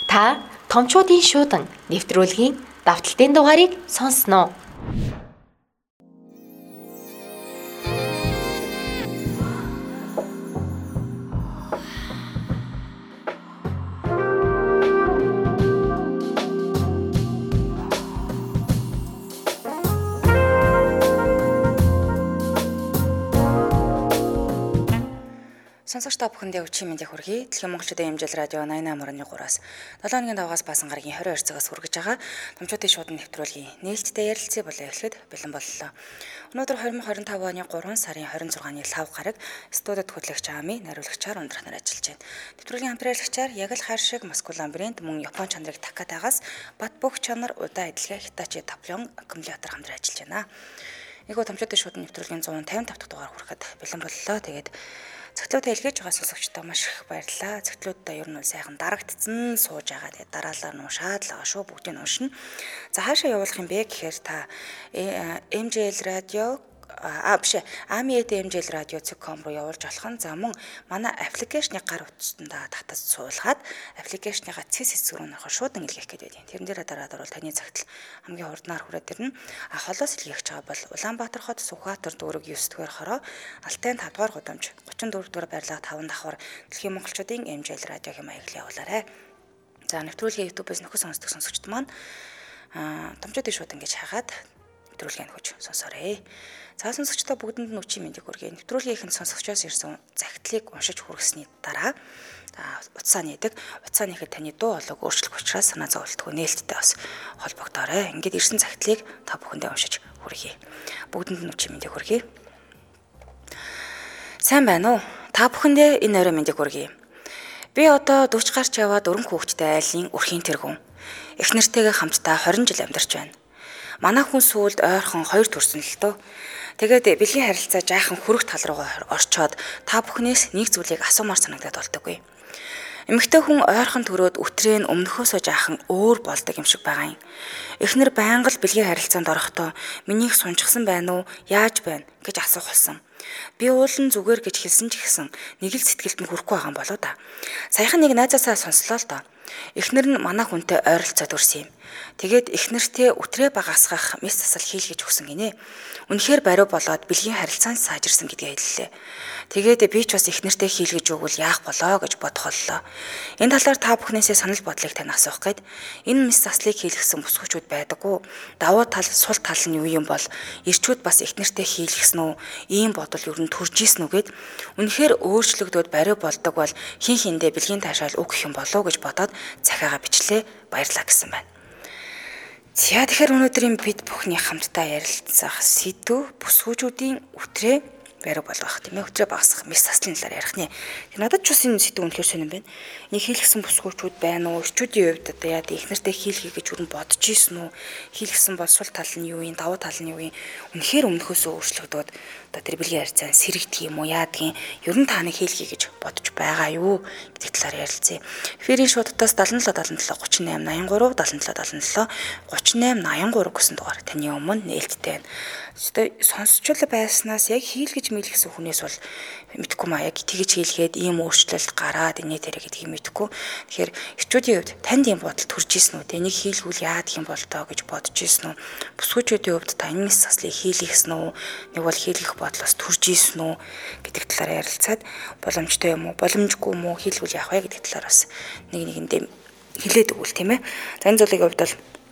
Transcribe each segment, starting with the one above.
Та томчуудын шуудан нэвтрүүлгийн давталтын дугаарыг сонсноо. Сонсогч та бүхэндээ өчигдөр мэндийг хүргэе. Дэлхийн монголчуудын эмжил радио 88.3-аас 7 өдрийн давгаас баасан гарагийн 22 цагаас хүргэж байгаа томчуудын шуудан нэвтрүүлгийн нээлттэй ярилцсан болоо эхлэхэд бэлэн боллоо. Өнөөдөр 2025 оны 3 сарын 26-ны 5 гараг студид хөтлөгч Ами нариулагчаар ундрах нар ажиллаж байна. Нэвтрүүлгийн хамтраалагчаар яг л хайр шиг маскулан брэнд мөн Япон чанарыг Такатагаас бат бөх чанар удаа эдлэгээ Hitachi Taplon аккумулятор хамтран ажиллаж байна. Нэгөө томчуудын шуудан нэвтрүүлгийн 155 дахь дугаар хүрэхэд бэлэн боллоо. Тэгээд цогцлуудаа илгээж байгаа сонсогчдоо маш их баярлалаа. Цогцлуудаа ер нь сайхан дарагдцсан сууж байгаа. Тэгээд дараалал нь шаадлага шүү бүгдийг нь уншина. За хаашаа явуулах юм бэ гэхээр та MJL радио Ами MJL radio.com руу явуулж болох нь. За мөн манай аппликейшны гар утсандаа татаж суулгаад аппликейшныгаа цэс хэсэг рүү нөхөр шуудан илгээх гэдэг юм. Тэрэн дээр дараад орвол таны цагтл хамгийн хурднаар хүрээд ирнэ. Холоос илгээх байгаа бол Улаанбаатар хот Сүхбаатар дүүрэг 9 дугаар хороо Алтайн 5 дугаар гудамж 34 дугаар барилга 5 давхар Дэлхийн монголчуудын MJL радио хэм маяглал явуулаарай. За нэвтрүүлгийн YouTube-с нөхөс сонсдог сонсогчд маань томчуудын шууд ингэж хагаад нэвтрүүлгийг нөхөж сонсоорой. За сонсогчдоо бүгдэнд нь өчигдөр мэндийг хүргэе. Нэвтрүүлгийнх нь сонсогчоос ирсэн загтлыг уншиж хүргэсний дараа утсаа нээдэг. Утсаа нээхэд таны дуу хоолойг өөрчлөх учраас санаа зовлтгүй нээлттэй бас холбогдоорой. Ингээд ирсэн загтлыг та бүхэндээ уншиж хүргэе. Бүгдэнд нь өчигдөр мэндийг хүргэе. Сайн байна уу? Та бүхэндээ энэ орой мэндийг хүргэе. Би одоо 40 гарч яваад өрнөх хүүхэдтэй айлын өрхийн тэргүүн. Их нэртэйгээ хамтдаа 20 жил амьдарч байна. Манай хүн сүүлд ойрхон 2 төрсөн л дөө. Тэгээд бэлгийн харилцаа жаахан хүрэх тал руугаа орчоод та бүхнээс нэг зүйлийг асуумаар санагдаад болдоггүй. Эмэгтэй хүн ойрхон төрөөд өтрээ нь өмнөхөөсөө жаахан өөр болдог юм шиг байгаа юм. Эхнэр байнга л бэлгийн харилцаанд орохдоо минийх сунчсан байна уу? Яаж байна гэж асуух болсон. Би уулын зүгээр гэж хэлсэн ч гэсэн нэг л сэтгэлд нь хүрэхгүй байгаа юм болоо да. Саяхан нэг найзаасаа сонслоо л доо. Эхнэр нь манай хүнтэй ойролцоод өрсөн юм. Тэгээд эхнэртээ өтрээ багасгах мэс засал хийлгэж өгсөн гинэ. Үнэхээр бариу болоод бэлгийн харилцаанд сайжирсан гэдгээ хэллээ. Тэгээд би ч бас эхнэртээ хийлгэж өгвөл яах болоо гэж бодох боллоо. Энэ талаар та бүхнээсээ санал бодлыг тань асуух гээд энэ мэс заслыг хийлгэсэн бүсгүүчүүд байдаггүй. Давуу тал сул тал нь юу юм бол ирчүүд бас эхнэртээ хийлгэсэн үү? Ийм бодол ер нь төрж ийсэн үү гэд үнэхээр өөрчлөгдөд бариу болдог бол хин хиндэ бэлгийн таашаал өгөх юм болоо гэж бодоод цахиагаа бичлээ. Баярлаа гэсэн байна. За тэгэхээр өнөөдрийн бид бүхний хамтдаа ярилцах сэдв бүсгүүчүүдийн өтрээ бариу болгох тийм ээ, өтрээ багасгах мэс заслын талаар ярих нэ. Тэр надад ч бас энэ сэдв үнэхээр сонирн байна. Энийг хийлгсэн бүсгүүчүүд байна уу? Эрчүүдийн хувьд одоо яа ихнэртэй хийлгэе гэж өрн бодож ийсэн үү? Хийлгсэн бол сул тал нь юу юм, давуу тал нь юу юм? Үнэхээр өмнөхөөсөө өөрчлөгдөөд одоо тэр бэлгийн харилцаанд сэрэгдэх юм уу, яадгийн ер нь та нэг хийлгэе гэж бодож байгаа юу гэдэг талаар ярилцъя. Эфирийн шуудтаас 77 77 38 83 77 77 38 83 гэсэн дугаар таны өмнө нээлттэй байна. Сонсчул байснаас яг хийлгэж мэлгэсэн хүнээс бол мэдхгүй маа яг тэгж хийлгээд ийм өөрчлөлт гараад инээ тэрэ гэдгийг мэдхгүй. Тэгэхээр эрчүүдийн хувьд танд ийм бодол төрж ийсэн үү? Энийг хийлгүүл яадаг юм бол тоо гэж бодож ийсэн үү? Бүсгүүчүүдийн хувьд та энэ мэс заслыг хийлгэсэн үү? Нэг бол хийлгэх бодлоос төрж ийсэн үү гэдэг талаар ярилцаад боломжтой юм уу? Боломжгүй юм уу? Хийлгүүл яах вэ гэдэг талаар бас нэгэндээ хэлээд өгвөл тийм ээ. За энэ зүйлийн хувьд бол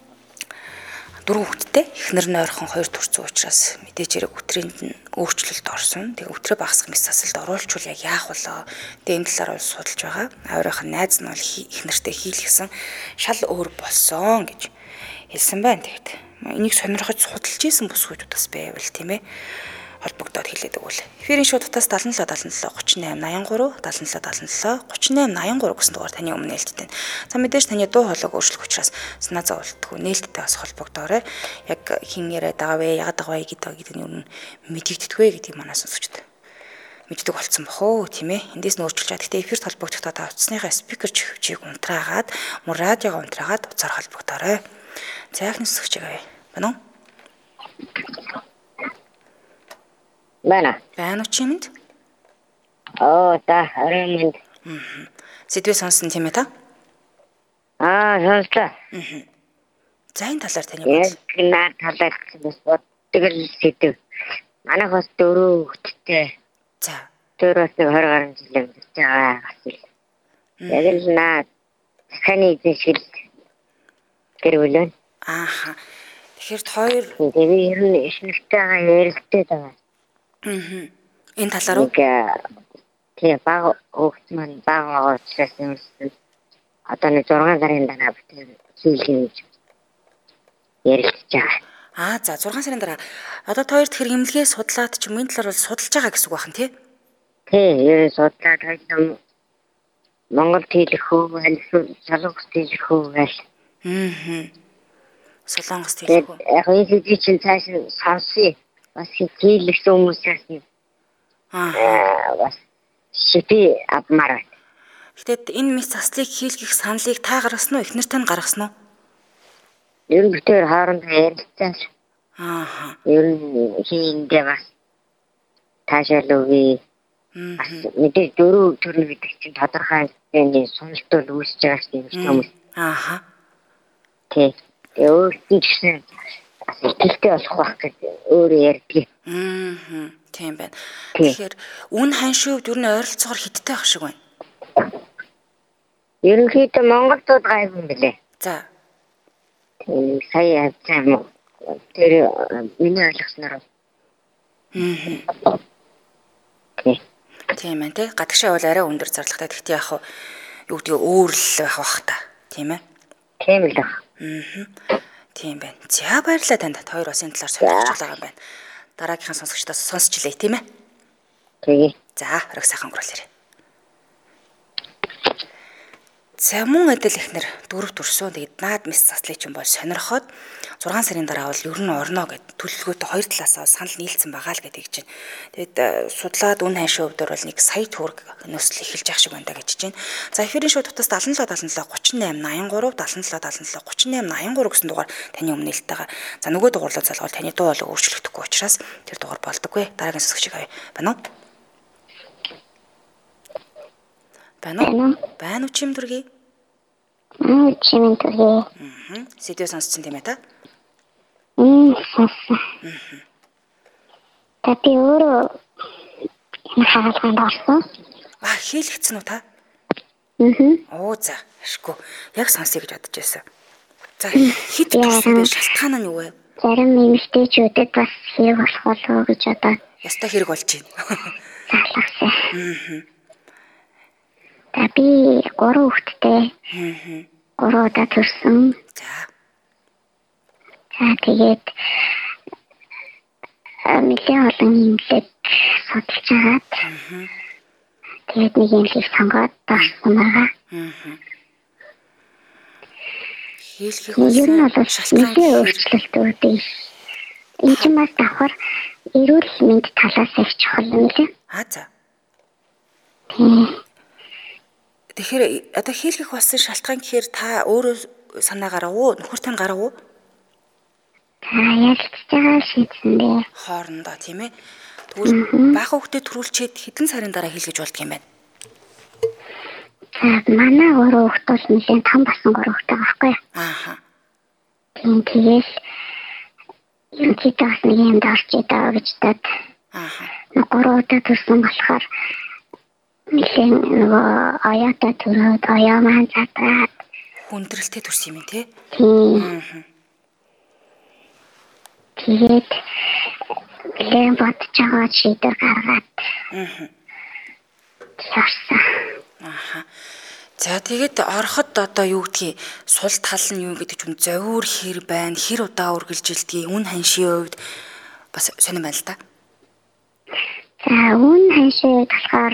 4 хүүхэдтэй эхнэр нь ойрхон 2 төрсөн учраас мэдээж хэрэг өтрийнд нь өөрчлөлт орсон. Тэгээ өтрөө багасгах мэс засалд оруулчвал яг яах болоо. Тэгээ энэ талаар бол судалж байгаа. Аврынхын найз нь бол эхнэртэй хийлгэсэн шал өөр болсон гэж хэлсэн байна. Тэгэд энийг сонирхож судалж исэн бүсгүүчүүд бас байвал тийм ээ. Холбогдоод хэлээд өгвөл. Эфирийн шуудтаас 77 77 38 83 77 77 38 83 гэсэн дугаар таны өмнө нээлттэй. За мэдээж таны дуу хоолойг өөрчлөх учраас санаа зовлтгүй нээлттэй бас холбогдоорой. Яг хин яриад байгаа вэ, яагаад байгаа вэ гэдэг нь юу мэдэгдэхгүй гэдгийг манаас сонсогчд мэддэг болцсон бохоо тийм ээ. Эндээс нь өөрчилж чад. Гэтэ эфирт холбогдохдоо та утасныхаа спикер чихвчийг унтраагаад мөр радиогоо унтраагаад уцаар холбогдоорой. За яхны сонсогч байгаа вэ? Байна уу? Байна. Байна уу чимэнд? Та оройн минь. Сэдвээ сонсон тийм ээ та? Сонслоо. За энэ талаар таны Яг бодол. наад талаар бас боддог л сэдв. Манайх бас 4 хүүхэдтэй. За. 4 бас 20 гаруй жил амьдарч байгаа бас л. Яг л наад таны эзэн шиг л гэр бүл байна. Ааха. Тэгэхээр хоёр Тэгээ ер нь ишнэлтэйгээ ярилцдаг байгаа. Энэ талаар уу? Тэгээ баг хүүхэд маань баг байгаа учраас юмсан. Одоо нэг 6 сарын дараа бүтээр хийлгэн гэж ярилцж байгаа. За 6 сарын дараа. Одоо хоёрт хэр имлэгээ судлаад ч юм энэ талаар бол судалж байгаа гэсэн үг байна тий? Тий, ер нь судлаад хоёул Монголд хийлэх хөө, аль Солонгост хийлэх хөө гэж. Солонгост хийлэх үү? Яг энэ зүйл чинь цааш нь сонсъё. Бас хийлгэсэн хүмүүсээс нь бас шипи авмаар. Гэтэл энэ мэс заслыг хийлгэх саналыг та гаргасан уу? Эхнэр тань гаргасан уу? Ер нь бүтээр хоорондоо ярилцсан. Ер нь хийндээ бас таашаал өгье. Мэдээж 4 төрөл гэдэг чинь тодорхой хэмжээний сонирхт бол үүсэж байгаа юм хүмүүс. Тий. Өөртөө чинь ихтэй болох байх гэдэг өөрөө ярьдаг. Тийм байна. Тэгэхээр үн ханшивд ер нь ойролцоогоор хиттэй байх шиг байна. Ерөнхийдөө Монголдод гайгүй юм билээ. За. Сая хавцаа юм. Тэр миний ойлгосноор. Тийм ээ тий. Гадагшаа бол арай өндөр зарлагтай. Гэхдээ яг юу гэдэг өөр л байх бах та. Тийм ээ. Тийм л баг. Тийм байна. За баярлалаа танд. Хоёр бас энэ талаар сонирхож байгаа юм байна. Дараагийнхаа сонсогчдоос сонсч илээ тийм ээ. Тэгээ. За орой сайхан өнгөрүүлээрэй. За мөн адил ихнэр 4 төрсөн. Тэгээд наад мис заслыг чинь бол сонирхоод 6 сарын дараа бол ер нь орно гэд төлөвлөгөөтэй хоёр талаасаа санал нийлцсэн байгаа л гэдэг чинь. Тэгээд судлаад үн ханшийн хувьд бол 1 сая төгрөг нөөцл эхэлж явах шиг байна гэж чинь. За эфирийн шоу тутас 77 77 38 83 77 78 38 83 гэсэн дугаар таны өмнө нээлттэйгээ. За нөгөө дугаарлаа залгуул таны дуу бол өөрчлөгдөхгүй учраас тэр дугаар болдоггүй. Дараагийн сонсогчийг авъя. Байна уу? Байна уу чим дүргий? Чим дүргий. Сэдвээ сонссон тийм ээ та? Сонссон. Та би өөрөө хаалганд орсон. Хийлгэцэн үү та? За, ашгүй. Яг сонсъё гэж бодож байсан. За, хэд төрсөн бэ? Шалтгаан нь юу вэ? Зарим эмэгтэйчүүдэд бас хэрэг болох болов уу гэж одоо. Ястаа хэрэг болж байна. Залгасан. Та би 3 хүүхэдтэй. 3 удаа төрсөн. За тэгээд нэлээд олон имлэг судалж агаад. Тэгээд нэг имлэг сонгоод орсон байгаа. Хийлгэх юм бол нэлээд өөрчлөлтүүд юм. Энэ ч бас давхар эрүүл мэнд талаас их чухал юм лээ. За. Тэгэхээр одоо хийлгэх болсон шалтгаан гэхээр та өөрөө санаа гарав уу? Нөхөр тань гарав уу? Ялцж байгаа шийдсэн дээ. Хоорондоо тийм ээ. Тэгвэл бага хүүхдэд төрүүлчихэд хэдэн сарын дараа хийлгэж болдго юм байна? Манай 3 хүүхд бол нэлээд том басан 3 хүүхдтэй байхгүй юу? Тэгэл юм читаас нэг юм даарч идаа гэж дад. 3 удаа төрсөн болохоор нэлээд нөгөө аяата төрөөд аяа маань задраад хүндрэлтэй төрсөн юм тий? Тэгээд нэлээд бодож байгаа шийдвэр гаргаад. Явсан. За тэгээд ороход одоо юу гэдгийг сул тал нь юу гэдэг чинь зовир хэр байна, хэр удаа үргэлжилдгийг үн ханшийн хувьд бас сонирн байна л да. За үн ханшийн болохоор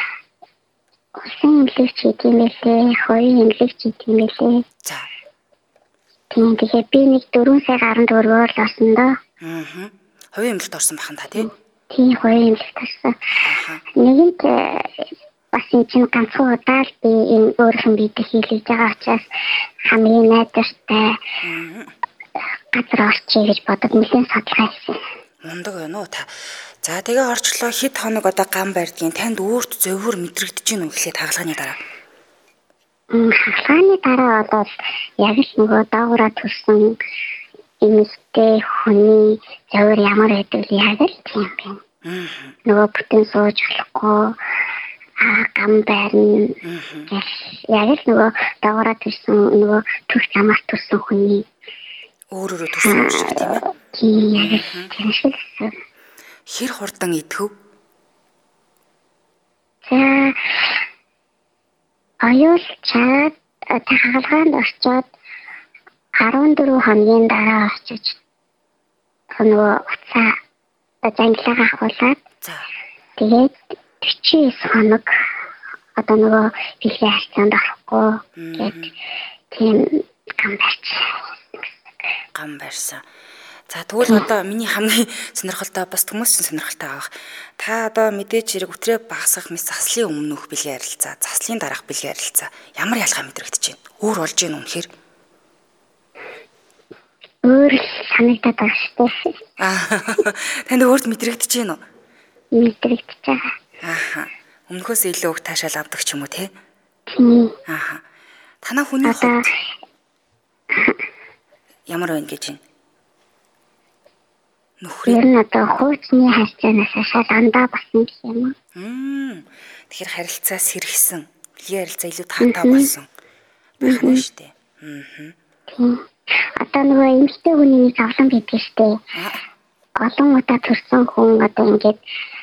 усан имлэгч гэдэг юм лээ, хоёрын имлэгч гэдэг юм лээ. За. Тэгээд би нэг 4 сая гаруй төгрөгөөр л орсон доо. Хоёрын имлэгт орсон бахан та тий? Тийм хоёрын имлэгт орсон. Нэгэнт бас энэ чинь ганцхан удаа л би энэ өөрхөн биедээ хийлгэж байгаа учраас хамгийн найдвартай газар орчих гэж бодод нэлээд судалгаа хийсэн. Мундаг байна уу та? За тэгээ орчлоо хэд хоног одоо гам барьдгийн танд өөрт зөвхөр мэдрэгдэж гин үү гэхлээр хаалганы дараа. хаалганы дараа бол яг л нөгөө доогуура төрсэн эмэгтэй хүний зөвөр ямар байдвал яг л тийм байна. Нөгөө бүтэн сууж болохгүй гам байрна. Яг л нөгөө доогуура төрсэн нөгөө төгс замаар төрсэн хүний өөрөөрөө төрсөн юм шиг тийм ээ. Тийм яг л тийм шиг л. Хэр хурдан идэв? За аюул чаад хаалгаанд орчоод 14 хоногийн дараа очиж нөгөө уцаа зангилаагаа ахуулаад тэгээд 49 хоног одоо нөгөө бэлгийн харьцаанд орохгүй гэд тийм гам барьсан. За тэгвэл одоо миний хамгийн сонирхолтой бас хүмүүсийн сонирхолтой авах. Та одоо мэдээж хэрэг өтрээ багасгах мэс заслын өмнөх бэлгийн харилцаа, заслын дараах бэлгийн харилцаа ямар ялгаа мэдрэгдэж байна? Өөр болж гин үнэхээр. Өөр санагдаад байгаа шүү дээ. Танд өөрт мэдрэгдэж байна уу? Мэдрэгдэж байгаа. Өмнөхөөс илүү их таашаал авдаг ч юм уу те? Тийм. Танаа хүний хувьд ямар байна гэж байна? Ер нь одоо хуучны харьцаанаас шал андаа болсон гэх юм уу? Тэгэхээр харилцаа сэргсэн. Бэлгийн харилцаа илүү таатай болсон. Байх нь шүү дээ. Тийм. Одоо нөгөө эмэгтэй хүний нэг зовлон байдаг шүү дээ. Олон удаа төрсэн хүн одоо ингээд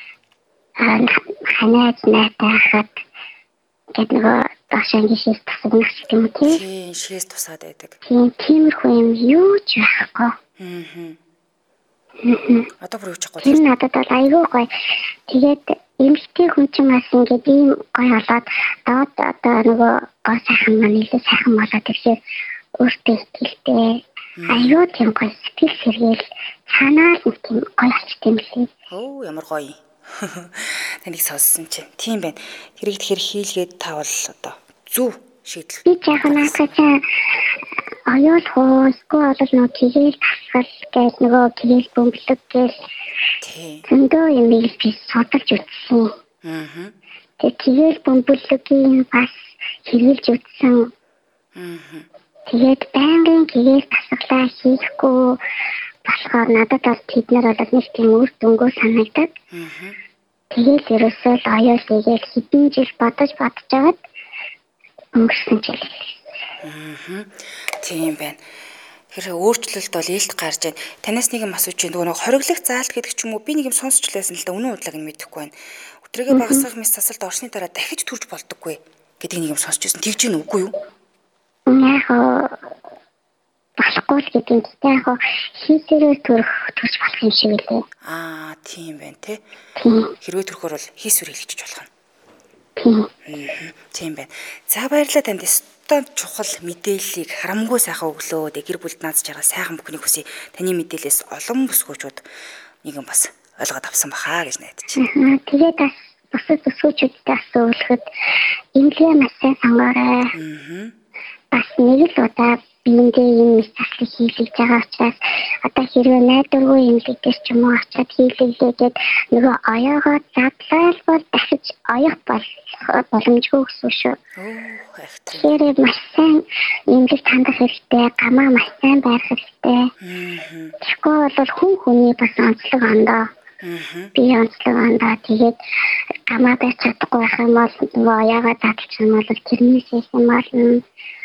ханаад найтай хахад гэт нөгөө дашангийн шээс тусагнах ч юм уу тийм. Тийм, шээс тусаад байдаг. Тийм, тиймэрхүү юм юу ч байхгүй. Одоо бүр юуч гоо. Тэр надад бол айгүй гоё. Тэгээд эмэгтэй хүн ч бас ингээд ийм гоё болоод доод одоо нөгөө гоо сайхан маань илүү сайхан болоод тэгэхээр өөртөө ихтэй айгүй тийм гоё сэтгэл сэргээл санаа л тийм гоё болчихсон юм лээ. Ямар гоё. Таныг сонссон чинь. Тийм байна. Тэрийг тэгэхээр хийлгээд тавал одоо зөв шийдэл. Би яг наасаа аюул хоо эсвэл нөгөө тэгээл тасгал гэж нөгөө тэгээл бөмбөлөг гэж зөндөө юм би судалж үзсэн. Тэгээд бөмбөлөгийн бас хэрэгжилж үзсэн. Тэгээд байнгын тэгээл тасгалаа хийхгүй болохоор надад бол тэднэр бол нэг тийм үр дүнгүй санагдаад. Тэгээд ерөөсөө л аюул хийгээл хэдэн жил бодож жагаад өнгөрсөн жил. Тийм байна. Тэгэхээр өөрчлөлт бол ээлт гарч байна. Танаас нэг юм асууж байна. Нөгөө хориглох заалт гэдэг ч юм уу би нэг юм сонсч лээсэн л да үнэн удлаг нь мэдэхгүй байна. Өтрийгээ багасгах мэс засалд орсны дараа дахиж төрж болдоггүй гэдэг нэг юм сонсч байсан. Тэгж гин үгүй юу? Яг болохгүй л гэдэг. Яг хийсээрээ төрж болох юм шиг үлээ. Тийм байна те. Хэрвээ төрөхөр бол хийсвэр хэлчихэж болох нь. Тийм байна. За баярлалаа танд. Стон чухал мэдээллийг харамгүй сайхан өглөө. Гэр бүлд наадж байгаа сайхан бүхнийг хүсье. Таны мэдээлэлээс олон бүсгүүчүүд нэг юм бас ойлгоод авсан бахаа гэж найдаж байна. Тэгээд бас бусад бүсгүүчүүдтэй асуулахад эмнэлгээ маш сайн сонгоорой. Бас нэг л удаа биендээ юм заслыг хийлгэж байгаа учраас одоо хэрвээ найдваргүй эмнэлгээс ч юм уу очиад хийлгэлээгээд нөгөө оёогоо задлал дахиж оёх боломжгүй гэсэн шүү. Тэгэхээр маш сайн эмнэлэг хандах хэрэгтэй, гамаа маш сайн барих хэрэгтэй. Тэгэхгүй бол хүн хүний бас онцлог ондоо. Би онцлог ондоо тэгээд гамаа барьж чадахгүй байх юм бол нөгөө оёогоо задлах юм бол тэрнээс юм болно.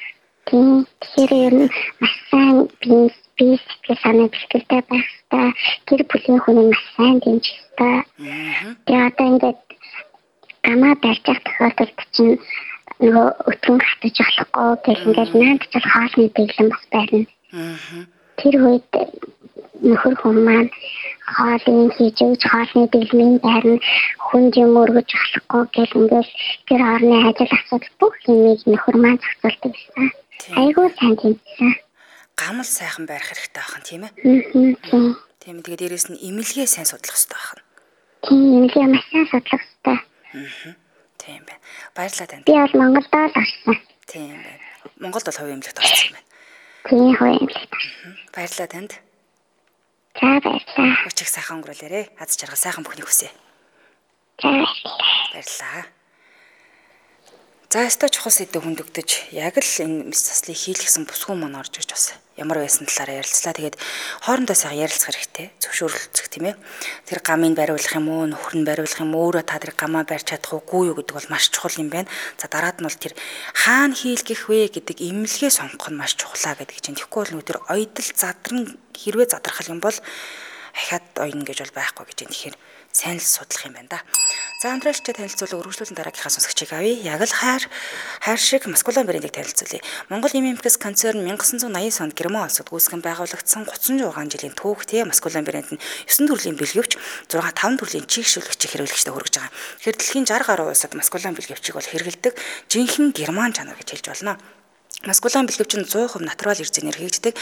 Тэгэхээр маш сайн би сэтгэл санаа бэлтгэлтэй байх хэрэгтэй. Гэр бүлийн хүний маш сайн дэмжих хэрэгтэй. Тэгээд одоо ингээд гамаа барьж авах тохиолдолд чинь нөгөө өтгөн хатаж болохгүй гэх ингээд наадч бол хоолны дэглэм бас байна. Тэр үед нөхөр хүн маань хоолын хийж өгч хоолны дэглэмийн байрны хүнд юм өргөж болохгүй гэх ингээд гэр орны ажил асуудал бүх юмыг нөхөр маань зохицуулдаг гэсэн. Айгуу сайн тэмцсэн. Гамал сайхан барих хэрэгтэй байх нь тийм ээ. Тийм. Тэгээд дээрэс нь эмнэлгээ сайн судлах хэрэгтэй байх нь. Тийм, эмнэлгээ маш сайн судлах хэрэгтэй. Тийм байна. Баярлалаа танд. Би бол Монголд л орсон. Тийм байна. Монголд бол хувийн эмнэлэгт орсон юм байна. Тийм, хувийн эмнэлэгт орсон. Баярлалаа танд. За баярлалаа. Өчиг сайхан өнгөрүүлээрэ. Аз жаргал сайхан бүхнийг хүсье. За баярлалаа. Баярлалаа. За өстой чухал сэдв хөндөгдөж яг л энэ мэс заслыг хийлгэсэн бүсгүй мөн орж ирж бас ямар байсан талаараа ярилцлаа. Тэгээд хоорондоо сайхан ярилцах хэрэгтэй. Зөвшөөрлөцөх тийм ээ. Тэр гамыг бариулах юм уу, нөхөр нь бариулах юм уу, өөрөө та тэр гамаа барьж чадах уугүй юу гэдэг бол маш чухал юм байна. За дараад нь бол тэр хаана хийлгэх вэ гэдэг имлэгээ сонгох нь маш чухлаа гэдэг чинь. Тэгэхгүй бол тэр ойдол задран хэрвээ задрахал юм бол ахаад ойно гэж бол байхгүй гэж. Тэгэхээр сайн л судлах юм байна да. За хамтрaalчтай танилцуулга өргөжлүүлэн дараагийнхаа сонсогчийг авъя. Яг л хайр шиг маскулин брендийг танилцуулъя. Монгол Имэмпэкс концерн 1980 онд Герман улсад гүйцэтгэн байгуулагдсан 36 жилийн түүхтэй маскулин брэнд нь 9 төрлийн бэлгэвч 5 төрлийн чийгшүүлэгчийг хэрэглэгчтэй хүргэж байгаа. Тэгэхээр дэлхийн 60 гаруй улсад маскулин бэлгэвчийг бол хэрэглэдэг жинхэнэ герман чанар гэж хэлж болно. Маскулин бэлгэвч нь 100% натурал эрзэнээр хийгддэг.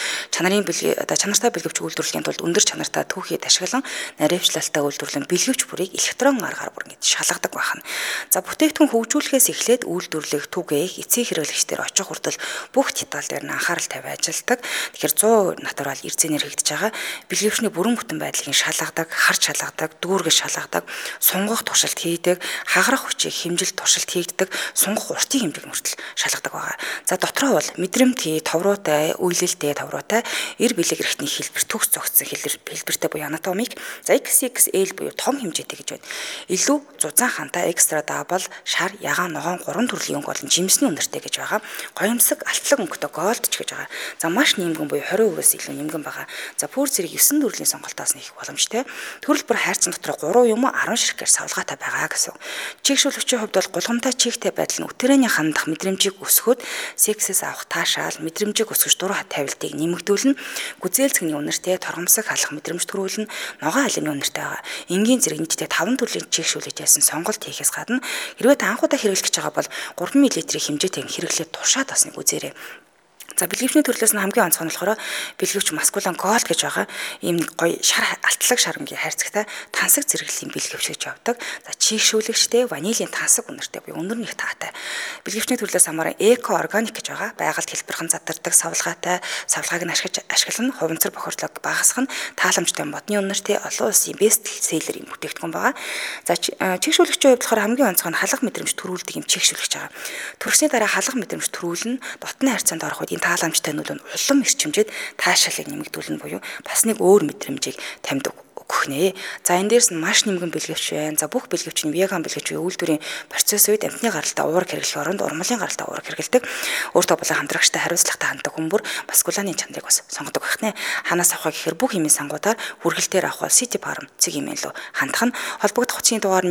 Чанартай бэлгэвч үйлдвэрлэхийн тулд өндөр чанартай түүхийд ашиглан наривчлалтай үйлдвэрлэн бэлгэвч бүрийг электрон аргаар бүр ингэж шалгадаг байна. За бүтээгдэхүүн хөгжүүлэхээс эхлээд үйлдвэрлэх түгээх эцсийн хэрэглэгчдэр очих хүртэл бүх деталь дээр нь анхаарал тавиад ажилладаг. Тэгэхээр 100% натурал эрзэнээр хийгдэж байгаа. Бэлгэвчний бүрэн бүтэн байдлыг шалгадаг, харж шалгадаг, дүүргэж шалгадаг, сунгах туршилт хийдэг, хагарах хүчийг хэмжилт туршилт хийгддэг, сунгах уртын хэмжээг мөртөл шалгадаг байгаа. За дотроо бол мэдрэмтгий, товруутай, үйлэлтэй, товруутай, эр бэлэг эрхтний хэлбэр төгс зогцсон хэлбэртэй буюу анатомик, за XXL буюу том хэмжээтэй гэж байна. Илүү зузаан хантай, экстра дабл, шар, ягаан, ногоон 3 төрлийн өнгө болон жимсний үнэртэй гэж байгаа. Гоёмсог, алтлаг өнгөтэй голд ч гэж байгаа. За маш нэмгэн буюу 20%-аас илүү нэмгэн байгаа. За пүр зэрэг 9 төрлийн сонголтоос нэх боломжтой. Төрөл бүр хайрцан дотор 3 юм уу 10 ширхгээр савлгаатай байгаа гэсэн. Чийгшүүлэгчийн хувьд бол гулгамтай чийгтэй байдал нь өтөрөний хандах мэдрэмжийг өсгөхөд сексэс авах таашаал, мэдрэмжийг өсгөж дур тавилтыг нэмэгдүүлнэ, гүзээлцгний үнэртэй торгомсог халах мэдрэмж төрүүлнэ, ногоон алимны үнэртэй байгаа. Энгийн зэрэгнийтэй 5 төрлийн чийгшүүлэгчээс сонголт хийхээс гадна хэрвээ та анхудаа хэрэглэж байгаа бол 3 мл хэмжээтэй хэрэглээд туршаад тасныг үзээрэй. За бэлгэвчний төрлөөс нь хамгийн онцгой нь болохоор бэлгэвч маскулин голд гэж байгаа. Ийм гоё шар алтлаг шарангийн хайрцагтай тансаг зэрэглэлийн бэлгэвч гэж явдаг. За чийгшүүлэгчтэй ванилийн тансаг үнэртэй буюу өнөр нэг таатай. Бэлгэвчний төрлөөс хамааран эко органик гэж байгаа. Байгальд хэлбэрхэн задардаг савлгаатай, савлгааг нь ашиглан хуванцар бохирдлыг багасгах нь тааламжтай модны үнэртэй олон улсын бест селлер юм бүтээгдэхүүн байгаа. За чийгшүүлэгчийн хувьд болохоор хамгийн онцгой нь халах мэдрэмж төрүүлдэг юм чийгшүүлэгч байгаа. Төрсний дараа халах мэдрэмж төрүүлнэ, дотны харьцаанд орох үед тааламжтай нөлөө нь улам эрчимжид таашаалыг нэмэгдүүлнэ буюу бас нэг өөр мэдрэмжийг тамьд өгөх нэ. За энэ дээрс нь маш нэмгэн бэлгэвч байна. За бүх бэлгэвчний веган бэлгэвч үйлдвэрийн процесс үед амтны гаралтай уураг хэрэглэх оронд урмлын гаралтай уураг хэрэглэдэг. Өөртөө болон хамтрагчтай хариуцлагатай ханддаг хүмүүр маскулины чанарыг бас сонгодог байх нэ. Ханаас авах гэхээр бүх хэмээн сангуудаар хүргэлтээр авах бол City Farm цэг имэйл рүү хандах нь холбогдох утасны дугаар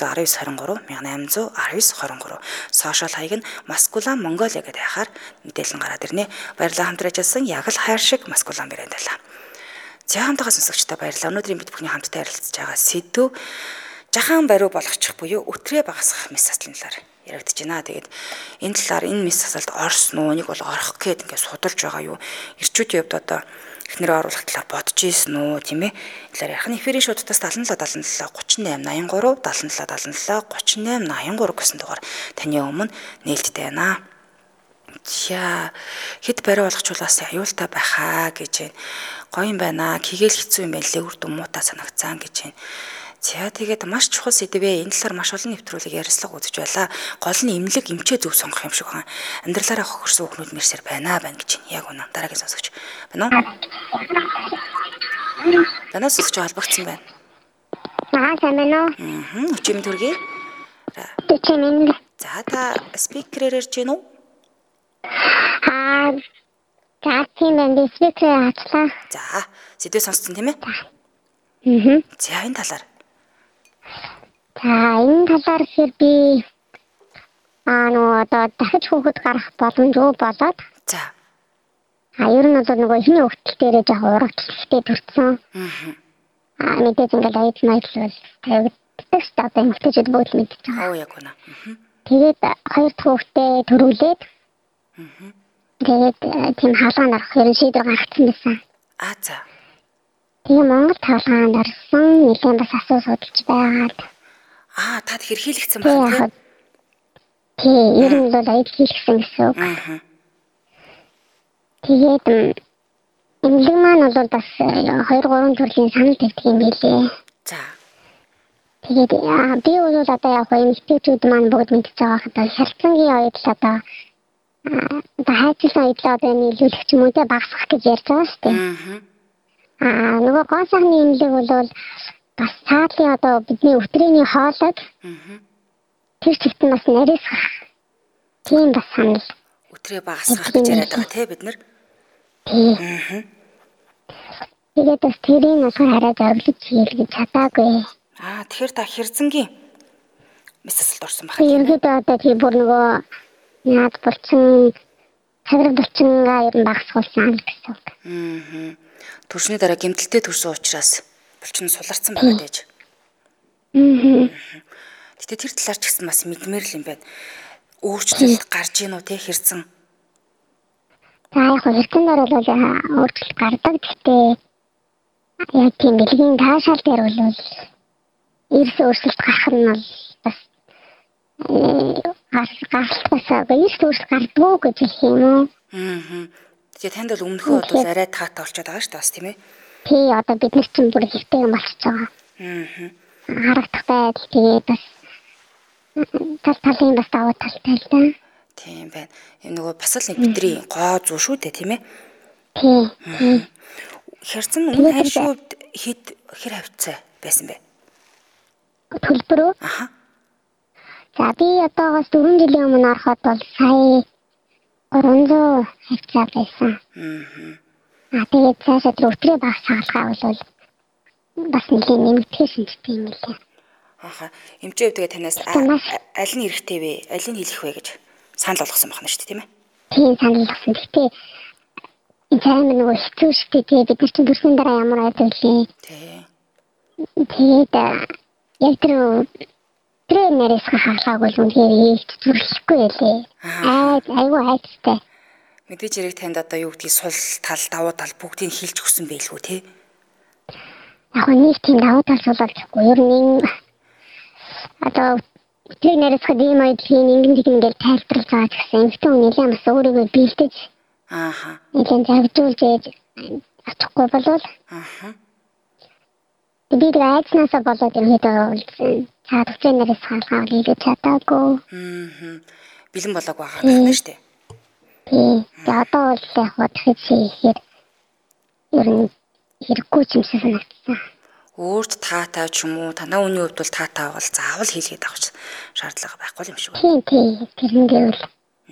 1819 23 1819 23 сошиал хаяг нь Маскулан Монголиа гэдэг хаягаар мэдээлэл гараад ирнэ. Баярлалаа хамтран ажилласан яг л хайр шиг маскулан брэнд байлаа. За хамтдаа сонсогчдоо баярлалаа. Өнөөдөр бид бүхний хамтдаа ярилцж байгаа сэдв жахан бариу болгочих буюу өтрээ багасгах мэс заслын талаар яригдж байна. Тэгээд энэ талаар энэ мэс засалд орсон уу, нэг бол орох гээд ингээд судалж байгаа юу? Ирчүүдийн хувьд одоо эхнэрээ оруулах талаар бодож ийсэн үү, тийм ээ? Талаар ярих нь эфирийн шуудтаас 77 77 38 83 77 77 38 83 гэсэн дугаар таны өмнө нээлттэй байна. За хэд бариу болгочулаас аюултай байхаа гэж байна. Гоё юм байна. Кигээл хэцүү юм байна лээ. Үр дүн муутай санагцсан гэж байна. За тэгээд маш чухал сэдвээ. Энэ талаар маш олон нэвтрүүлэг ярилцлага үзэж байлаа. Гол нь эмнэлэг эмчээ зөв сонгох юм шиг байна. Амьдралаараа хохирсон хүүхнүүд мэрсээр байна гэж байна. Яг үнэ. Дараагийн сонсогч. Байна уу? Танаас сонсогч холбогдсон байна. Сайн байна уу? Өчим төргий. За та спикерээр ирж гин үү? За тийм байна. Спикер хачлаа. За сэдвээ сонссон тийм ээ? За энэ талаар. За энэ талаар ихэр би одоо дахиж хүүхэд гарах боломжгүй болоод. За. Ер нь бол нөгөө ихний хөлтөл дээрээ жаа урагчлалтай төрсөн. Мэдээж ингээд аяд маяглал тавигддаг шүү дээ. Одоо эмэгтэйчүүд бүгд мэдж байгаа. Оо яг үнэ. Тэгээд хоёр дахь хүүхдээ төрүүлээд. Тэгээд тийм хаалгаанд орох ерөн шийдвэр гаргацсан байсан. За. Тэгээ Монгол хаалгаанд орсон нэгэн бас асуу судалж байгаад. Та тэгэхээр хийлгцэн байна тийм? Тий, ер нь бол аяд хийлгсэн гэсэн үг. Тэгээд эмнэлэг маань бол бас 2-3 төрлийн санал тавьдаг юм билээ. За. Тэгээд би бол одоо яг эмэгтэйчүүд маань бүгд мэдчихэж байгаа хэрэг хялцангийн оюутал одоо хайцсан оюутлаа одоо нийлүүлэх юм уу те багасгах гэж ярьж байгаа шүү дээ. Нөгөө гоо сайхны имлэг бол бас цаатлын одоо бидний өтрийний хоолойг тэр чигт бас нарийсгах тийм бас санал. Өтрээ багасгах гэж яриад байгаа те бид нар. Тэгээд бас тэрийг бас хараад орлож хийлгэж чадаагүй. Тэгэхээр та хэрзэнгийн мессэлд орсон байна. Ерөнхийдөө одоо тий бүр нөгөө наад булчин цаграг булчингаа ер нь багасгуулсан гэсэн. Төрсний дараа гэмтэлтэй төрсөн учраас булчин суларсан байгаа дэж. Гэтэ тэр талаар ч гэсэн бас мэдмээр л юм байна. Өөрчлөлт гарч ийн үү те хэрзэн. Яг хэрзэн дээр бол өөрчлөлт гардаг. Гэтэ яг тийм бэлгийн таашаал дээр бол эрс өөрчлөлт гарах нь бол бас гарахсаа эрс өөрчлөлт гардгүй гэж хэлэх юм уу? Тэгээ танд бол өмнөхөө бол арай таатай болчиход байгаа шүү дээ бас тийм ээ. Тий одоо бид нар чинь бүр хэрэгтэй юм болчихж байгаа. Харагдах байдал тэгээ бас талын бас даваа талтай л да. Тийм байна. Энэ нөгөө бас л нэг бидний гоо зүү шүү дээ тийм ээ. Тий. Хэрцэн өмнө хайшууд хэд хэр хавцаа байсан бэ? Төлбөр үү? За би одоогоос 4 жилийн өмнө ороход бол сая 300 хавцаа байсан. Тэгээд цаашаа тэр өтрөө багасгалгаа бол бас нэлийн нэмэгдэх шинжтэй юм лээ. Эмчээ өвдөг танаас аль нь эрэхтэй вэ? Аль нь хэлэх вэ гэж санал болгосон байна шүү дээ тийм ээ. Тийм санал болгосон. Гэтэ энэ амар нөгөө хэцүү шүү дээ. Бид нар чинь төрсөн дараа ямар байдаг лээ. Тэгээд яг тэр нэрээс хаалгааг бол үнээр ийж зүрхэхгүй байлээ. Айгу хайцтай. Мэдээж хэрэг танд одоо юу гэдгийг сул тал, давуу тал бүгдийг хэлж өгсөн байлгүй те. Яг нэг тийм давуу тал суулгахгүй. Ер нь одоо тэр нэрээс хэдийн мэдлэгийн ингээл тайлбарлаж байгаа гэсэн эмхтэн нэлээд бас өөрийгөө бэлдэж нэлээд завжуулж очихгүй болвол би гайцнасаа болоод юм хэдэ цаад хүчнээс хаалгаа хийгээд чадаагүй. Бэлэн болоог байгаа байна шүү дээ. Тэгээд одоо бол яг бодоход хийхээр ер нь хэрэггүй юм шиг санагдсан. Өөрт таатай ч юм уу танаа үний хувьд бол таатай бол заавал хийлгээд авах шаардлага байхгүй юм шиг байна. Тийм тэрнгээ бол.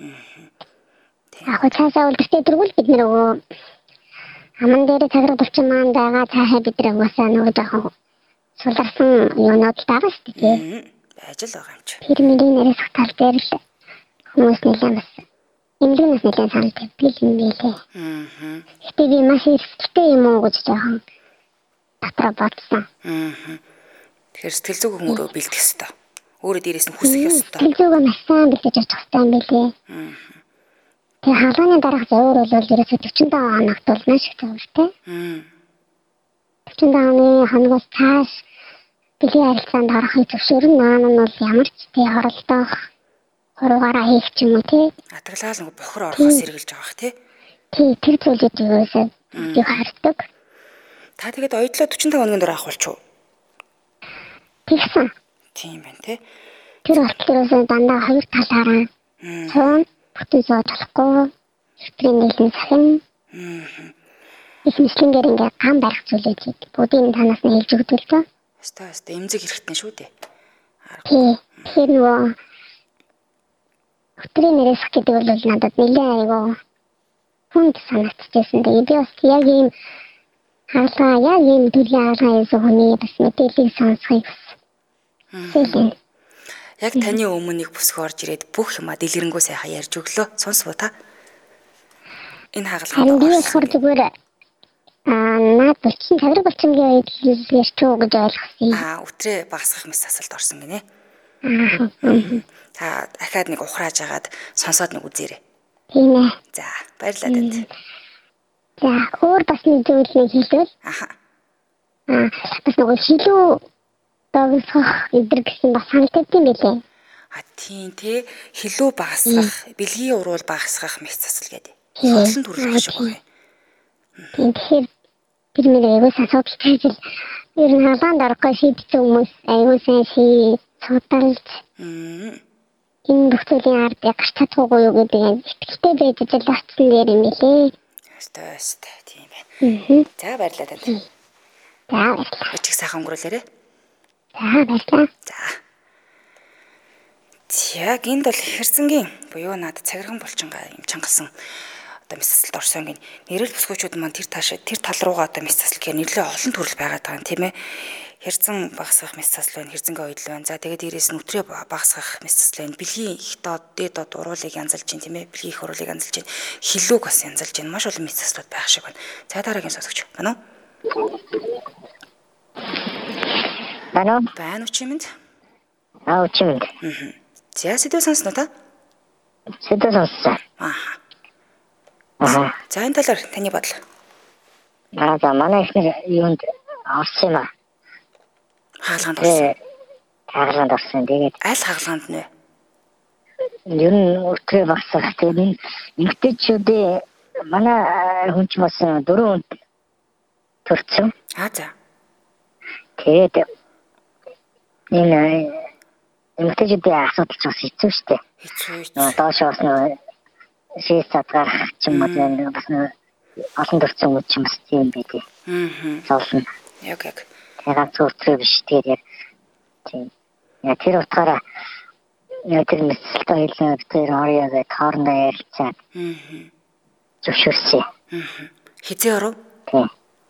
Яг цаасаа үлдэртэй дөрвөл бид нөгөө аман дээр цаграг булчин маань байгаа цаахаа бид нар угаасаа нөгөө жоохон суларсан юунод байгаа шүү дээ. Байж л байгаа юм чи. Тэр миний нэрээс хатал дээр л хүмүүс нэлээд бас эмгэнээс нэлээд санал тавьдаг юм билээ. Гэтэ би маш ихтэй юм уу гэж жоохон дотроо бодсон. Тэгэхээр сэтгэл зүйн хүмүүрөө бэлдэх ёстой. Өөрөө дээрээс нь хүсэх ёстой. Сэтгэл зүйн маш сайн бэлдэж авчих ёстой юм билээ. Тэгээ хаалганы дараах зөөр бол ерөөсө 45 хоногт бол маш их зөөртэй. 45 хоногоос цааш бэлгийн харилцаанд орохыг зөвшөөрнө. Наан нь бол ямар ч тий хоролдох хуруугаараа хийх ч юм уу тий. Атгалаа л бохор орохоос эргэлж байгаа бах тий. Тий тэр зүйлүүд ерөөсө би хардаг. Та тэгээд оёдлоо 45 хоногийн дараа авах болчих уу? Тэгсэн. Тийм байна тий. Тэр болтлоос дандаа хоёр талаараа цаан бүтэн сууд болохгүй. Хэвтрийн нийлэн сахин. Их мэдлэнгээр ингээ гам барих зүйлүүд бүгдийг танаас нь хэлж өгдөг л дөө. Өстой эмзэг хэрэгтэй шүү дээ. Тий. Тэр нөгөө өтрийн нэрээс гэдэг бол надад нэлээд айгуу хүнд санагдчихсэн. Тэгээд би бас яг ийм хаалгаа яг ийм төрлийн хаалгаа юм хүний бас мэдээллийг сонсхийг хүссэн. Яг таны өмнө нэг бүсгүй орж ирээд бүх юма дэлгэрэнгүй сайхан ярьж өглөө. Сонсвоо та. Энэ хаалгаа. Би болохоор зүгээр наад булчин цаграг булчингийн үед ярьж уу гэж ойлгосон. Өтрээ багасгах мэс асуулт орсон гинэ. Та дахиад нэг ухрааж агаад сонсоод нэг үзээрэй. Тийм ээ. За, баярлалаа танд. За, өөр бас нэг зүйл хэлвэл. Бас нөгөө шилүү дагсах эдэр гэсэн бас саналтай юм билээ. Тийм тий. Хилүү багасгах, бэлгийн уруул багасгах мэс асуул гэдэг. Хотлон төрөлх шиг байна. Тэгэхээр Тэр мөр аягүй асуудал tajил ер нь халаанд орохгүй шийдсэн хүмүүс аягүй сайн судалж энэ бүхтөлийн ард гарч чадахгүй юу гэдэг ихтэй байж л орцсон дээр юм лээ. Өстэй тийм байна. За баярлалаа танд. За баярлалаа. Өчиг сайхан өнгөрүүлээрэй. За баярлалаа. За. Яг энд бол хэрцэнгийн буюу над цагирган булчингаа юм чангалсан одоо мэс засалд орсон гин нэрэл бүсгүүчүүд маань тэр тал руугаа одоо мэс засал гэхээр нэлээд олон төрөл байгаад байгаа юм тийм ээ. Хэрцэн багасгах мэс засал байна, хэрцэнгийн оюул байна. За тэгээд дээрээс нь өтрөө багасгах мэс засал байна. Бэлгийн их доод дээд доод уруулыг янзалж чинь тийм ээ. Бэлгийн их уруулыг янзалж чинь, хилүүг бас янзалж чинь маш олон мэс заслууд байх шиг байна. За дараагийн сонсогч байна уу? Байна уу чимэнд? Чимэнд. За сэдв сонсноо та? Сэдв сонссон. За энэ талаар таны бодол. За манай ихнэр юунд орсон юм аа? Хаалганд орсон. Хаалганд орсон. Тэгээд аль хаалганд нэ? Ер нь өтрөө багсах. Тэгээд эмэгтэйчүүдээ манай хүн ч бас 4 хүнд төрсөн. За. Тэгээд энэ эмэгтэйчүүдийн асуудал ч бас хэцүү шүү дээ. Хэцүү. Доошоос шийс задгарах ч юм уу бас олон төрсөн хүмүүс ч бас тийм байдаг. Зовлон. Яг. Тэгээд зөвхөн биш тэгээд тийм. Тэр утгаараа тэр мэсэлтэй хэлсэн тэр орёо хоорондоо ярилцаад. Зөвшөөрсөн. Хизээ оров? Тийм.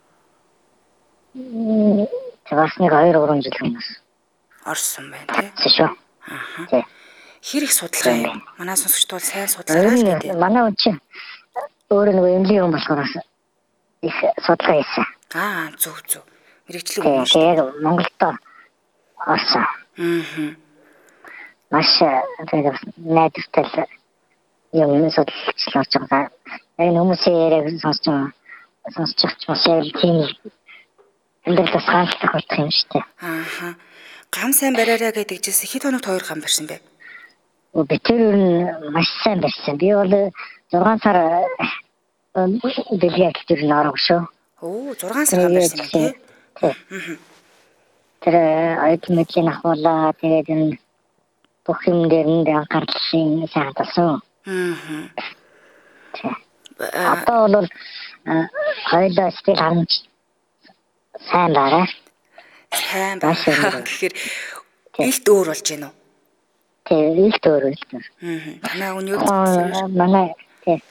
Тэгээс нэг 2-3 жил хүмүүс орсон байна тий. Шүү. Тийм. Хэр их судалгаа юм. Манай сонсогчд бол сайн судалгаа хийдэг. Манай хүн чинь өөрөө нэг эмнэлгийн хүн болохоор их судалгаа хийсэн. Зөв. Мэргэжлэг хүн шүү. Тэгээд Монголд орсон. Маш тэгээд найдвартай юм судалж орж байгаа. Энэ хүмүүсийн яриаг сонсчих ч маш тийм амьдралаас ганцлах болох юм шүү дээ. Гам сайн бариараа гэдэг жисэн хэд хоногт 2 гам барьсан бэ? Би тэр нь маш сайн барьсан. Би бол 6 сар дэлгэж тэр нь орох шүү. 6 сар гам барьсан юм тий. Тэр айтмэдлийн ахуулаа тэгээд энэ бүх юм дээр нь анхаарлын сайн болсон. Одоо бол хоёлаа стил хамж сайн байна. Сайн байна. Тэгэхээр илт өөр болж гинэ үү? Тийм, илт өөр. Танаа үн юу гэсэн? Манай тийм.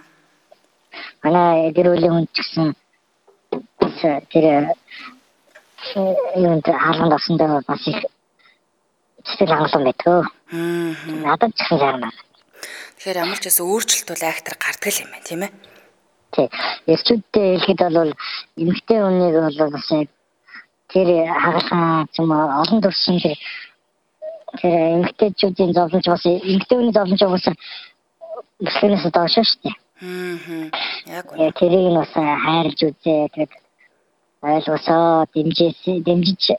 Манай гэрүүлийн хүн ч гэсэн тэр юунд хаалганд орсондоо бас их сэтгэл хангалуун байдаг. Надад ч гэсэн зарна. Тэгэхээр ямар ч гэсэн өөрчлөлт бол айхтар гардаг юм байна, тийм ээ? Тийм. Эрчүүдтэй хэлэхэд бол эмэгтэй хүнийг бол бас тэр хагалгаан ч юм уу олон төрсөн тэр эмэгтэйчүүдийн зовлонч бас эмэгтэй хүний зовлонч бас бүхнээс доош шүү дээ. Яг үнэ. Тэрийг нь бас хайрлж үзээ. Тэгээд ойлгосоо дэмжиж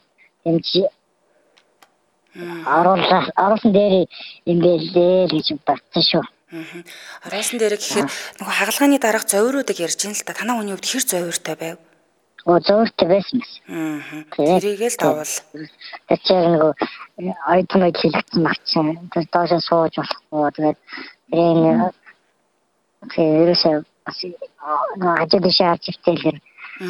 оруулсан дээр юм байлээ гэж бодсон шүү. Оруулсан дээр гэхээр нөгөө хагалгааны дараах зовируудыг ярьж ин л та танаа хүний хувьд хэр зовиртой байв? Зовиртой байсан юм. Тэрийг л давал. Тэр чинь нөгөө айтмайд хэлсэн багчаа. Тэр доошоо сууж болохгүй. Тэгээд энэ ерөөсөө бас ажил шаарч хөвтөлөр.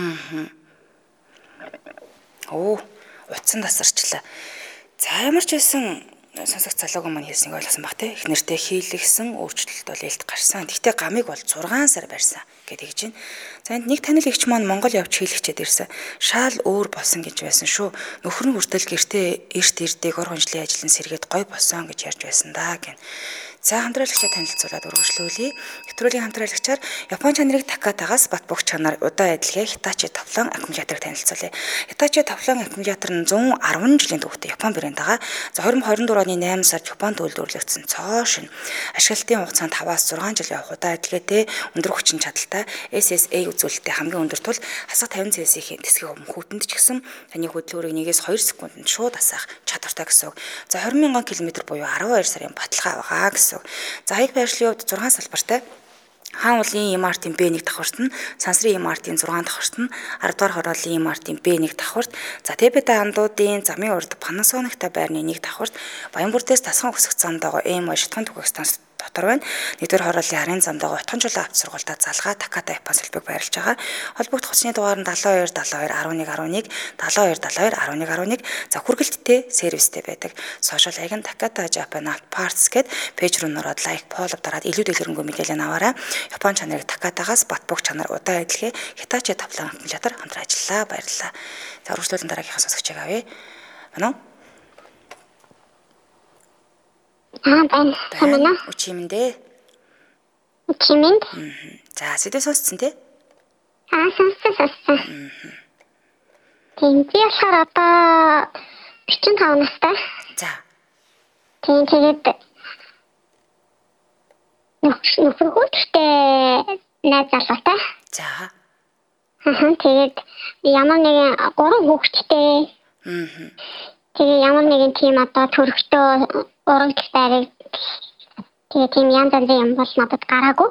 Утсан тасарчлаа. За ямар ч байсан сонсогч залууг маань хэлснийг ойлгосон баг те. Их нэртэй хийлгсэн өөрчлөлт бол илт гарсан. Гэхдээ гамыг бол 6 сар барьсан гэдэг гэж байна. За энд нэг танил эгч маань Монгол явж хийлгчээд ирсэн. Шаал өөр болсон гэж байсан шүү. Нөхөр нь хүртэл гэртээ эрт ирдэг ор хонжлын ажлын сэргээд гой болсон гэж ярьж байсан даа гэн. За хамтраалагчаа танилцуулаад үргэлжлүүлье. Нэвтрүүлгийн хамтраалагчаар Япон чанарыг Такатагаас Батбуг чанар удаа адилгээ Hitachi Тавлан аккумуляторыг танилцуулъя. Hitachi Тавлан аккумулятор нь 110 жилийн түүхтэй Япон брэнд байгаа. За 2024 оны 8 сард Японд үйлдвэрлэгдсэн цоо шин. Ашиглалтын хугацаанд 5-аас 6 жил явах удаа адилгээтэй өндөр хүчин чадалтай SSA үзүүлэлттэй хамгийн өндөр тул хасах 50 Цельсийн тэсгийн хөтөнд ч гэсэн таны хөдөлгөөрийг 1-2 секундэд шууд асах чадвартай гэсэн. За 20,000 км буюу 12 сарын баталгаа байгаа гэсэн. За хаяг байршлын хувьд 6 салбартай Хаан уулын Имартын Б1 давхарт нь, Сансрын Имартын 6 давхарт нь, 10 дугаар хорооллын Имартын Б1 давхарт, за Тэбэдэ андуудын замын урд Panasonic-та байрны 1 давхарт, Баянбүрдээс тасхан өсөх замдаа Эм шатхан түгээх станц дотор байна. 1-р хорооллын харийн замдаа утгамжуулан авч сургуультаа залгаа Таката Япон салбыг байрлаж байгаа. Холбогдох утасны дугаар нь 72 72 11 11 72 72 11 11. За хүргэлттэй сервистэй байдаг. Сошиал хаяг нь Takata Japan Parts гэд пэйж руу нөрөөд лайк, фоллоу дараад илүү дэлгэрэнгүй мэдээлэл аваарай. Япон чанарыг Takatагаас Батбуг чанар удаа эдлэгээ Hitachi тавлан хамтан чадар хамтран ажиллаа. Баярлалаа. За үргэлжлүүлэн дараагийнхаа сонсогчийг авъя. Байна уу? байна. Санана. Үчимэндээ. Үчимэнд. За сэдв сонсцсон тий? Сонссон. Тийм би болохоор одоо 45 настай. За. Тийм тэгээд нөхөргөөдтэй найз залуутай. За. Тэгээд ямар нэгэн 3 хүүхэдтэй. Тэгээ ямар нэгэн тийм одоо төрөлтөө урагдлаарыг тэгээ тийм янз бүрийн юм бол надад гараагүй.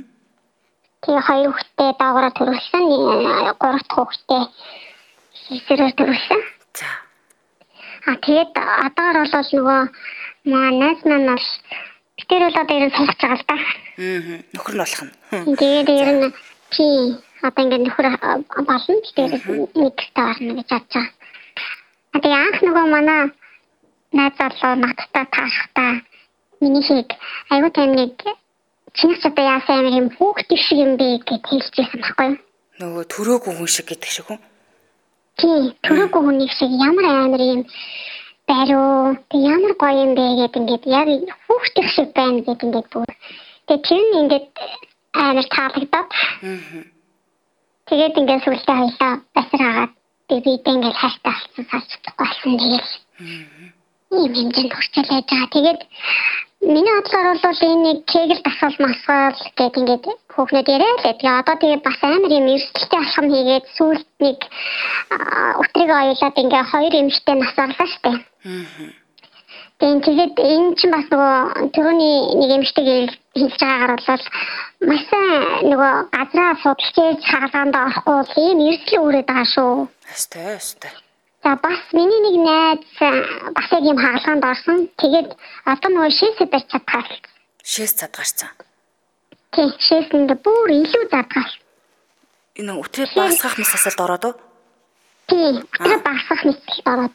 Тэгээ 2 хүүхэдтэй даагаараа төрүүлсэн, 3 дахь хүүхэдтэй хийсэрээр төрүүлсэн. За. Тэгээд одоор бол нөгөө найз маань бол тэр бол одоо ер нь суулгаж байгаа л да. Нөхөр нь болох нь. Тэгээд ер нь тий одоо ингээд нөхөр болно. Тэгээд нэгтэй гарна гэж бодож байгаа. Тэгээ анх нөгөө манай найз залуу надтай таашхтаа миний хийг аюу таймыг чиний одоо яасан юм хүүхд шиг юм бэ гэж хэлчихсэн байхгүй юу? Нөгөө төрөөгүй хүн шиг гэдэг шиг үү? Тий, төрөөгүй хүн шиг ямар амар юм бариу ямар гоё юм бэ гэдэг ингээд яг хүүхд шиг байна гэдэг ингээд бүр. Тэгээ тэр нь ингээд амар таалагдаад. Тэгээд ингээд сүлдээ хоёлаа басраагаад тэгээд ингээд хайртай болсон салцдаггүй болсон тэгэл. Ийм хэмжээнд хүрчээлээ жаа. Тэгээд миний бодлоор бол энэ нэг кегэл дасгал масгал гэдэг ингээд хүүхнүүд яриа л. Тэгээ одоо тэгээд бас амар юм эрсдэлтэй алхам хийгээд сүүлд нэг өтрийг оёлоод ингээд 2 эмэгтэй насарлаа штэ. Тэгээд энэ чинь бас нөгөө түрүүний нэг эмэгтэйг хийж байгаагаар бол маш нөгөө газраа судалж хаалганд орохгүй бол ийм эрсдэл үүрээд байгаа шүү. Өстэй. За бас миний нэг найз бас яг юм хаалганд орсон. Тэгээд одоо нөгөө шээсээ барьж чадхаа. Шээс задгарсан. Тийм, шээсэнд бүр илүү задгал. Энэ өтрийг багасгах мэсэлд ороод уу? Тийм, өтрийг багасгах мэсэлд ороод.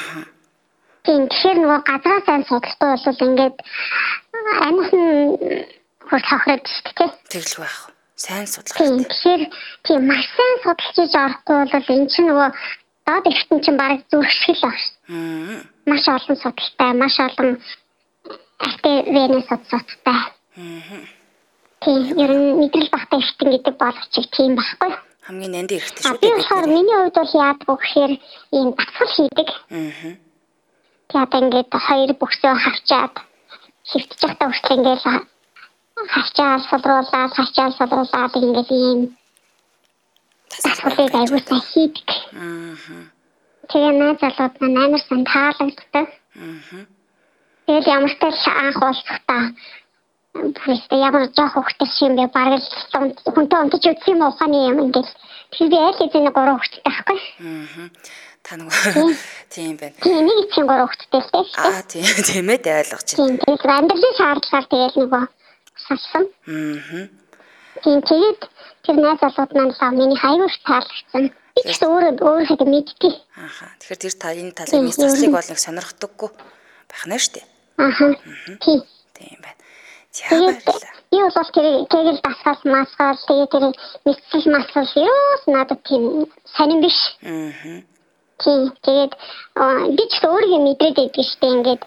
Тийм, тэгэхээр нөгөө газраа сайн судалхгүй бол ингээд амих нь хурц хохироод шүү дээ. Тэглэх байх. Сайн судлах. Тийм, тэгэхээр тийм маш сайн судалж орохгүй бол энэ чинь нөгөө доод ихтэн чинь бараг зүрхшил баг шүү. Маш олон судалтай, маш олон артивэний судалтай. Тийм, ер нь мэдрэл багтай ихтэн гэдэг боловч тийм байхгүй. Хамгийн нандин хэрэгтэй шүү дээ. Би болохоор миний хувьд бол яадаг вэ гэхээр ийм дасгал хийдэг. Тэгээд ингээд 2 бүхсөө хавчаад шивтэж байхдаа хүртэл ингээд хавчаал солруулаад ингээд ийм дасгалыг аягүй хийдэг. Тэгээ найз залууд маань амар сан таалагддаг. Тэгээд ямар ч анх уулзахдаа бүрээсээ ямар жоох хөвгтэй юм бэ бараг хүнтэй унтаж үзсэн юм ухааны юм ингээд тэр би аль хэзээ 3 хөвгтэй байхгүй. Та нөгөө тийм байна. Тийм нэг чинь 3 хөвгтэй л дээ. Тийм ээ ойлгож байна. Тийм тэгээд амьдралын шаардлагаар тэгээд нөгөө салсан. Тийм тэгээд тэр найз залууд маань миний хайгуур таалагдсан. Би ч өөрөө мэдтий. Тэгэхээр тэр та энэ талын заслыг бол нэг сонирхдаггүй байх нь шүү дээ. Тийм байна. Би бол тэр кегэл дасгал масгал тэгээд тэр мэдсэл масгал юус надад тийм сонирн биш. Тийм тэгээд би ч өөрөө мэдрээд байдаг шүү дээ ингээд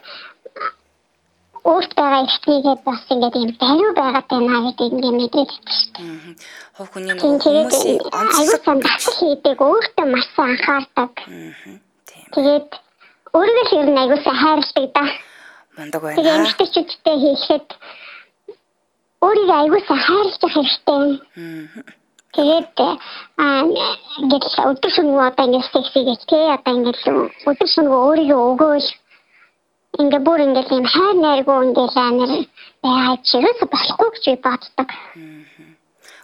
өөрт байгаа ихтгээд бас ингээд юм бариу байгаад байна гэдэг ингээд мэдрээд байдаг шүү дээ. Хов хүний хүмүүсийн онцлог хийдэг өөртөө маш анхаардаг. Тэгээд өөрийгөө ер нь аягүй хайрладаг да. Мундаг байна. Тэгээд эмэгтэйчүүдтэй хийхэд өөрийгөө аягүй хайрлах хэрэгтэй. Тэгээд ингээд өдөр шөнөгүй одоо ингээд секси гэж тий одоо ингээд өдөр шөнөгүй өөрийгөө өгөөл ингээд бүр ингээд юм хайр найргүй ингээд амар байж ерөөсө болохгүй гэж боддог.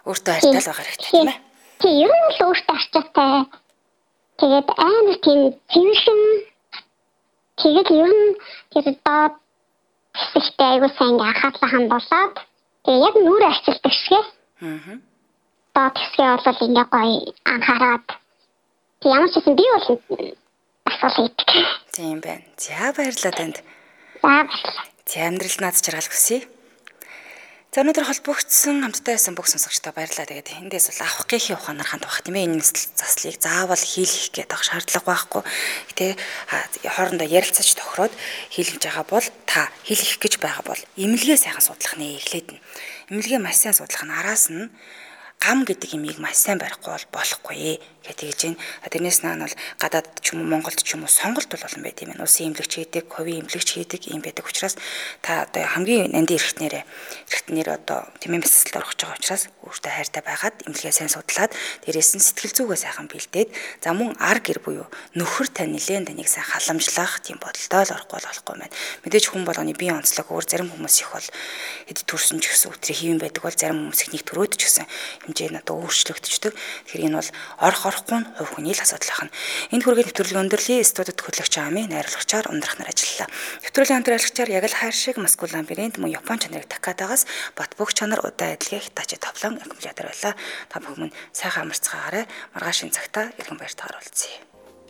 Өөртөө хайртай л байгаа хэрэгтэй тийм ээ. Тийм ер нь л өөртөө арчаатай. Тэгээд амар тийм цэвэрхэн. Тэгээд ер нь тэр доод хэсэгтээ айгуу сайн анхаарлаа хандуулаад тэгээд яг нүрэ арчилдаг шиг. Доод хэсгээ бол ингээ гоё анхаарад. Тэг ямар ч юм би бол асуулт хийдэг. Тийм байна. За баярлалаа танд. За амьдрал наад жаргал хүсье. За өнөөдөр холбогдсон хамтдаа байсан бүх сонсогчдоо баярлалаа. Тэгээд эндээс бол авах гээхийн ухаанаар хандах байх тийм ээ. Энэ нэслэл заслыг заавал хийлгэх гэдэг шаардлага байхгүй. Гэтэ хоорондоо ярилцаж тохироод хийлгэж байгаа бол та хийлгэх гэж байгаа бол эмнэлгээ сайхан судлах нэ эхлээд нь. Эмнэлгээ маш сайн судлах нь араас нь гам гэдэг имийг маш сайн барихгүй бол болохгүй гэж хэлж байна. Тэрнээс нь бол гадаад ч юм уу Монголд ч юм уу сонголт бол олон байд юм. Улсын эмнэлэгч хийдэг, хувийн эмнэлэгч хийдэг юм байдаг учраас та одоо хамгийн нандин эрхтнэр одоо тэмээ мэсэлд орох гэж байгаа учраас өөртөө хайртай байгаад эмнэлгээ сайн судлаад дээрээс нь сэтгэл зүгээ сайхан бэлдээд за мөн ар гэр буюу нөхөр тань нэлээд таныг сайн халамжлах тийм бодолтой л орохгүй болохгүй байна. Мэдээж хүн болгоны биеийн онцлог өөр зарим хүмүүс их бол хэд төрсөн ч гэсэн өтрий хэвэн байдаг бол зарим хүмүүс ихнийг төрөөд ч гэсэн хэмжээ нь одоо өөрчлөгдчихдөг. Тэгэхээр энэ бол орохгүй нь хувь хүний л асуудал байна. Энэ хүргээд нэвтрүүлгийн өндөрлөлийн студид хөтлөгч амын найруулагчаар ундрах нар ажиллалаа. Нэвтрүүлгийн хамтраалагчаар яг л хайр шиг Москва лабиринт мөн Япон чанарыг Такадагаас бат бөх чанар удаа адилгээ Хитачи товлон аккумулятор байлаа. Та бүхэн сайхан амарцгаагаарай. Маргаашийн цагта иргэн баяртайгаар уулзъя.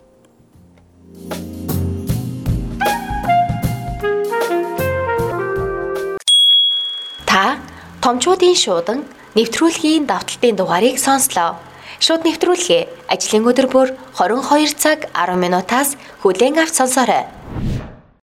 Та томчуудын шуудан нэвтрүүлгийн давталтын дугаарыг сонслоо. Шууд нэвтрүүлгээ ажлын өдөр бүр 22 цаг 10 минутаас хүлээн авч сонсоорой.